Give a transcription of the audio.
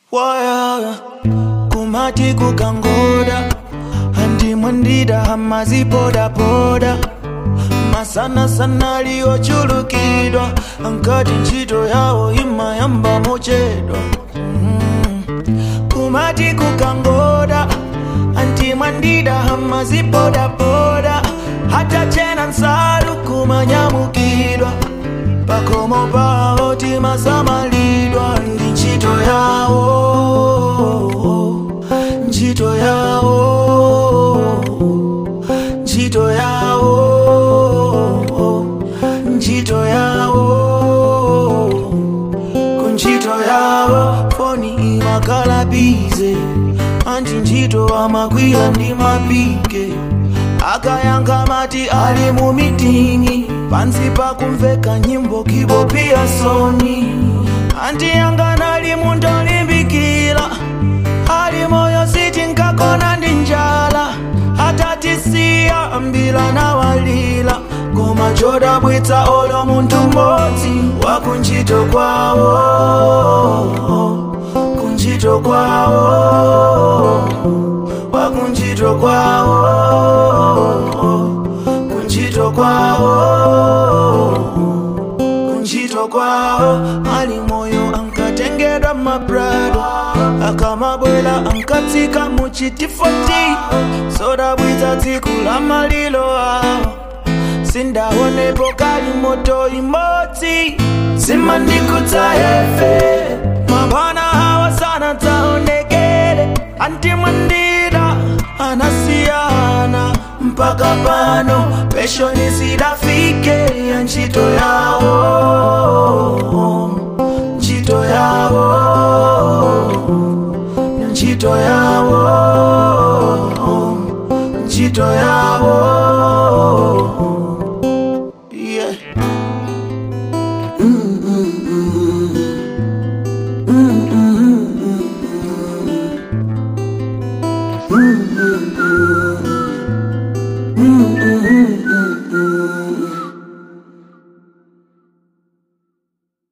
Waya kumati kukangoda Andi mwandida hamazi poda poda Masana sana liyo chulukidwa Ankati nchito yao ima yamba mochedwa Kumati kukangoda Andi mwandida hamazi poda poda Hata chena nsalu kumanyamukidwa Pakomo pao tima samalidwa Ndi nchito yao Nchito yao Nchito yao Nchito yao Kunchito yao Foni imakala bize Anti nchito amakwila ndi mapike Akayanga mati ali mu mitingi Pansi pa kumveka nyimbo kibo pia soni Anti yanga nali muntu olimbikila Ali moyo siti nkakona ndi njala Atatisia ambila na walila Goma joda bwita olo muntu moti Wakunchito kwao Kunchito kwao Wakunchito kwao Kunchito kwao Kunchito kwao Ali moyo ankatengedwa mabrado Akamabwela ankatika muchitifoti Soda bwita tikula malilo hao Sindaone pokali moto imoti Simandikuta hefe Mabana hawa sana taonekele Anti mwandida anasiana Mpaka pano pesho nisidafike Nchito yao Nchito yao Nchito yao Nchito yao